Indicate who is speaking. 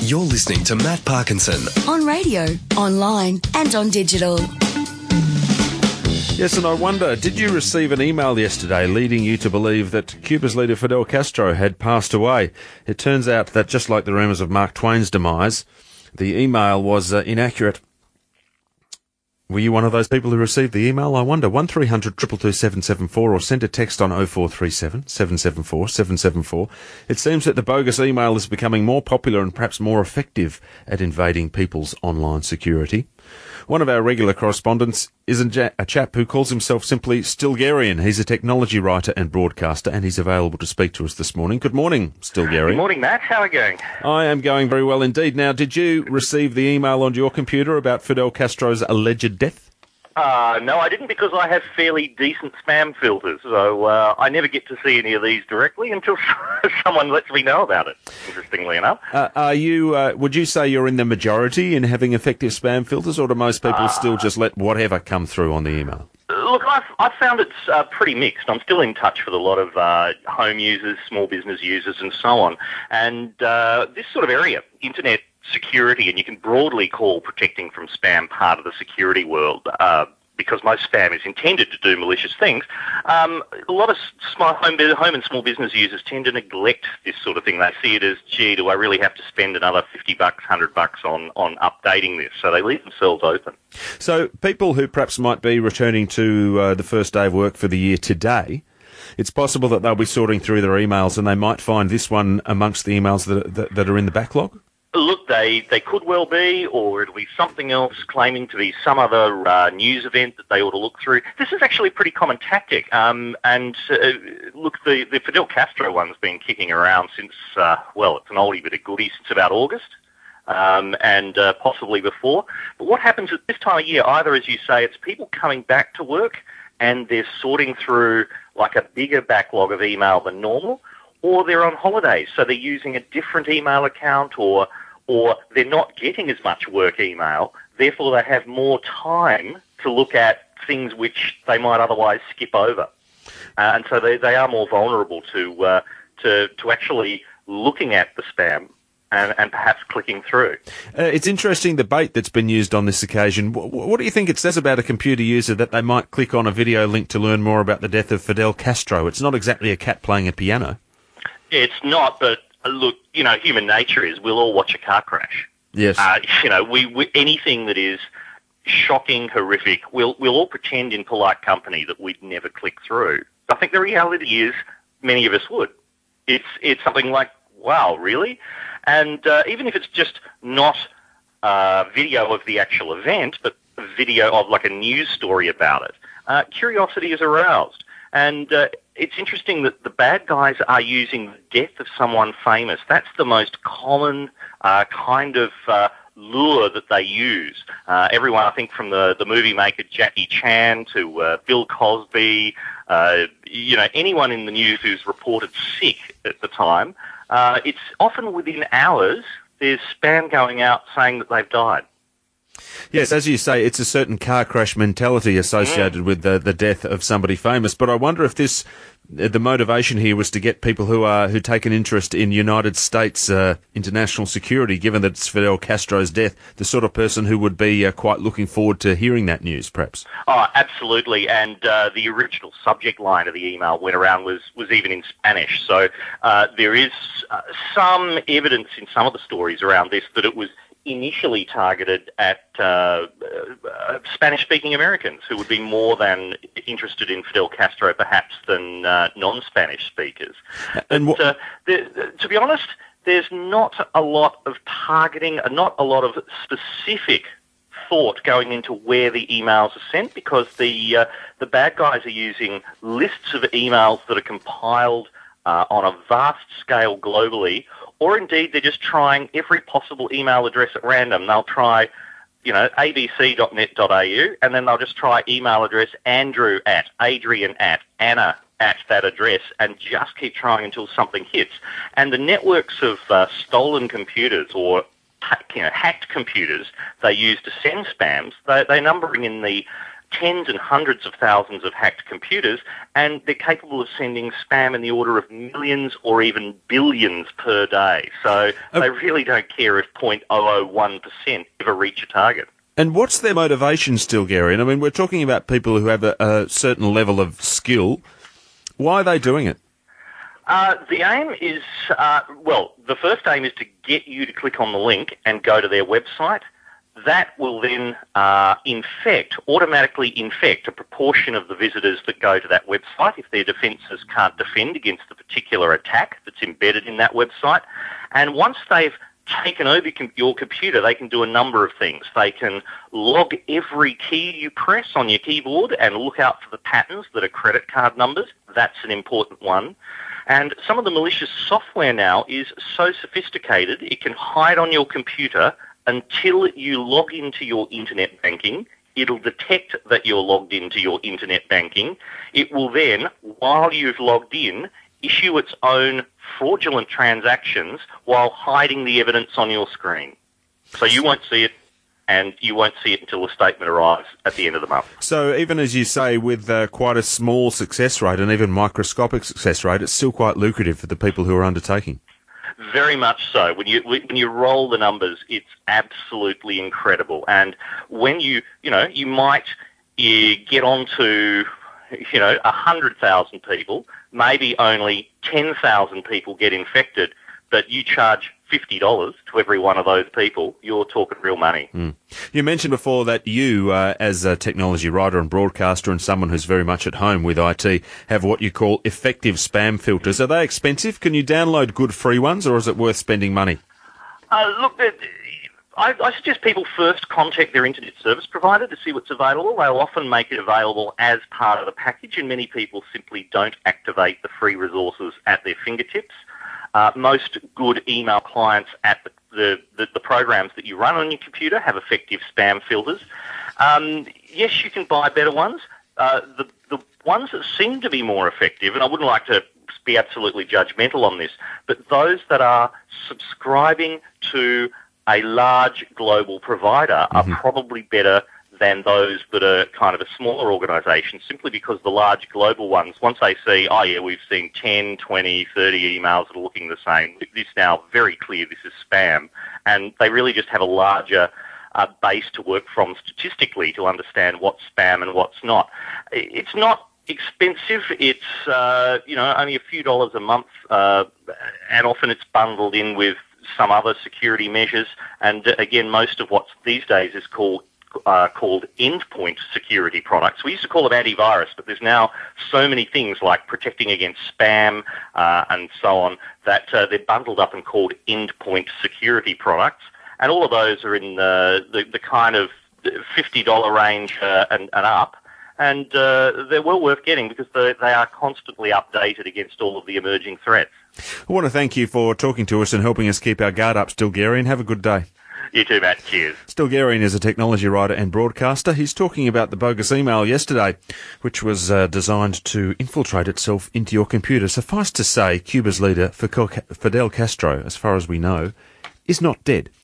Speaker 1: You're listening to Matt Parkinson.
Speaker 2: On radio, online and on digital.
Speaker 3: Yes, and I wonder, did you receive an email yesterday leading you to believe that Cuba's leader Fidel Castro had passed away? It turns out that just like the rumours of Mark Twain's demise, the email was inaccurate. Were you one of those people who received the email? I wonder. 1300 222 774 or send a text on 0437 774 774. It seems that the bogus email is becoming more popular and perhaps more effective at invading people's online security. One of our regular correspondents is a chap who calls himself simply Stilgarian. He's a technology writer and broadcaster, and he's available to speak to us this morning. Good morning, Stilgarian.
Speaker 4: Good morning, Matt. How are you going?
Speaker 3: I am going very well indeed. Now, did you receive the email onto your computer about Fidel Castro's alleged death?
Speaker 4: No, I didn't, because I have fairly decent spam filters, so I never get to see any of these directly until someone lets me know about it, interestingly enough.
Speaker 3: Would you say you're in the majority in having effective spam filters, or do most people still just let whatever come through on the email?
Speaker 4: Look, I've found it's pretty mixed. I'm still in touch with a lot of home users, small business users, and so on. And this sort of area, internet security, and you can broadly call protecting from spam part of the security world, because most spam is intended to do malicious things. A lot of home and small business users tend to neglect this sort of thing. They see it as, gee, do I really have to spend another $50, $100 on updating this? So they leave themselves open.
Speaker 3: So people who perhaps might be returning to the first day of work for the year today, it's possible that they'll be sorting through their emails and they might find this one amongst the emails that are in the backlog?
Speaker 4: Look, they could well be, or it'll be something else claiming to be some other news event that they ought to look through. This is actually a pretty common tactic. Look, the Fidel Castro one's been kicking around since, it's an oldie bit of goodie, since about August, and possibly before. But what happens at this time of year, either, as you say, it's people coming back to work and they're sorting through like a bigger backlog of email than normal, or they're on holidays, so they're using a different email account, or they're not getting as much work email, therefore they have more time to look at things which they might otherwise skip over. And so they are more vulnerable to actually looking at the spam and perhaps clicking through.
Speaker 3: It's interesting the bait that's been used on this occasion. What do you think it says about a computer user that they might click on a video link to learn more about the death of Fidel Castro? It's not exactly a cat playing a piano.
Speaker 4: It's not, but look, human nature is we'll all watch a car crash.
Speaker 3: Yes.
Speaker 4: We anything that is shocking, horrific, we'll all pretend in polite company that we'd never click through. I think the reality is many of us would. It's something like, wow, really? And even if it's just not video of the actual event, but a video of like a news story about it, curiosity is aroused. And it's interesting that the bad guys are using the death of someone famous. That's the most common kind of lure that they use. Everyone, I think, from the movie maker Jackie Chan to Bill Cosby, anyone in the news who's reported sick at the time, it's often within hours there's spam going out saying that they've died.
Speaker 3: Yes, as you say, it's a certain car crash mentality associated with the death of somebody famous. But I wonder if the motivation here was to get people who take an interest in United States international security, given that it's Fidel Castro's death, the sort of person who would be quite looking forward to hearing that news, perhaps.
Speaker 4: Oh, absolutely. And the original subject line of the email went around was even in Spanish. So there is some evidence in some of the stories around this that it was initially targeted at Spanish-speaking Americans who would be more than interested in Fidel Castro, perhaps, than non-Spanish speakers. To be honest, there's not a lot of targeting, not a lot of specific thought going into where the emails are sent, because the bad guys are using lists of emails that are compiled on a vast scale globally, or indeed they're just trying every possible email address at random. They'll try, abc.net.au, and then they'll just try email address Andrew at, Adrian at, Anna at that address, and just keep trying until something hits. And the networks of stolen computers or hacked computers they use to send spams, they're numbering in the tens and hundreds of thousands of hacked computers, and they're capable of sending spam in the order of millions or even billions per day. So they really don't care if 0.001% ever reach a target.
Speaker 3: And what's their motivation still, Gary? I mean, we're talking about people who have a certain level of skill. Why are they doing it?
Speaker 4: The aim is, the first aim is to get you to click on the link and go to their website. That will then automatically infect a proportion of the visitors that go to that website if their defences can't defend against the particular attack that's embedded in that website. And once they've taken over your computer, they can do a number of things. They can log every key you press on your keyboard and look out for the patterns that are credit card numbers. That's an important one. And some of the malicious software now is so sophisticated it can hide on your computer until you log into your internet banking. It'll detect that you're logged into your internet banking. It will then, while you've logged in, issue its own fraudulent transactions while hiding the evidence on your screen. So you won't see it, and you won't see it until the statement arrives at the end of the month.
Speaker 3: So even as you say, with quite a small success rate and even microscopic success rate, it's still quite lucrative for the people who are undertaking.
Speaker 4: Very much so. When you roll the numbers, it's absolutely incredible. And when you might get onto 100,000 people, maybe only 10,000 people get infected, but you charge $50 to every one of those people, you're talking real money.
Speaker 3: You mentioned before that you, as a technology writer and broadcaster and someone who's very much at home with IT, have what you call effective spam filters. Are they expensive? Can you download good free ones, or is it worth spending money?
Speaker 4: Look, I suggest people first contact their internet service provider to see what's available. They'll often make it available as part of the package, and many people simply don't activate the free resources at their fingertips. Most good email clients at the programs that you run on your computer have effective spam filters. Yes, you can buy better ones. The ones that seem to be more effective, and I wouldn't like to be absolutely judgmental on this, but those that are subscribing to a large global provider are probably better than those that are kind of a smaller organisation, simply because the large global ones, once they see, we've seen 10, 20, 30 emails that are looking the same, it's now very clear this is spam, and they really just have a larger base to work from statistically to understand what's spam and what's not. It's not expensive. It's only a few dollars a month, and often it's bundled in with some other security measures. And again, most of what's these days is called endpoint security products. We used to call them antivirus, but there's now so many things like protecting against spam and so on that they're bundled up and called endpoint security products. And all of those are in the kind of $50 range and up. And they're well worth getting because they are constantly updated against all of the emerging threats.
Speaker 3: I want to thank you for talking to us and helping us keep our guard up, Stilgherrian. Have a good day.
Speaker 4: You too, Matt. Cheers.
Speaker 3: Stilgherrian is a technology writer and broadcaster. He's talking about the bogus email yesterday, which was designed to infiltrate itself into your computer. Suffice to say, Cuba's leader, Fidel Castro, as far as we know, is not dead.